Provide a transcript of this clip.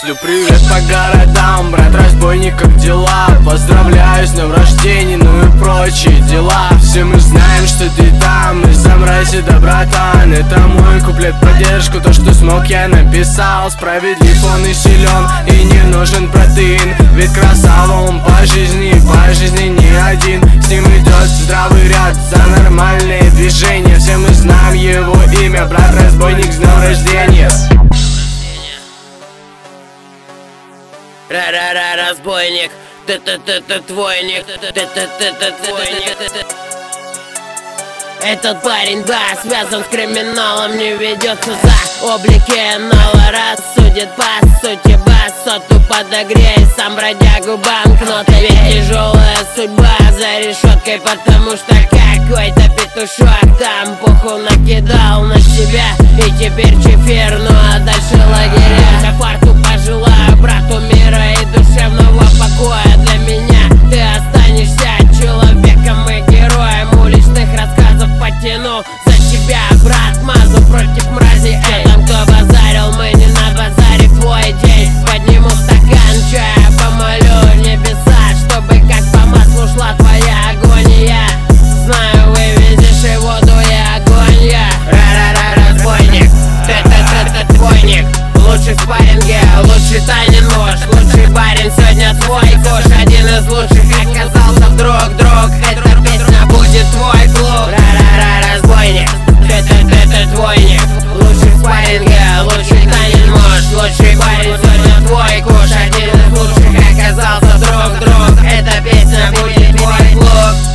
Шлю привет по городам, брат разбойник, как дела? Поздравляю с днем рождения, ну и прочие дела. Все мы знаем, что ты там, из-за мрази, да, братан. Это мой куплет, поддержку, то, что смог, я написал. Справедлив он и силен, и не нужен протеин. Ведь красава он по жизни не один. С ним идет здравый ряд за нормальные движения. Все мы знаем его имя, брат разбойник, с днем рождения. Разбойник, твойник, твойник. Этот парень, да, связан с криминалом, не ведется за облики иного, рассудит по сути басоту подогрей, сам бродягу банкноты. Ведь тяжелая судьба за решеткой, потому что какой-то петушок там пуху накидал на себя. И теперь чефир, ну а дальше лагеря. За фарту пожелаю брату мира и душевного покоя. Для меня ты останешься человеком и героем. Уличных рассказов потяну за тебя, брат, мазу против мрази. Эй, там кто базарил, мы не на базаре в твой день. Подниму стакан чая, помолю небеса, чтобы как по маслу шла твоя агония. Знаю, вывезешь и воду, и огонь я. Разбойник, твойник. Лучший в спарринге, лучший тайный нож. Лучший парень сегодня твой кош. Один из лучших оказался вдруг, друг. Эта песня будет твой клуб. Разбойник, твойник. Лучший в спарринге, лучший тайный нож. Лучший парень сегодня твой кош. Один из лучших оказался вдруг, друг. Эта песня будет твой клуб.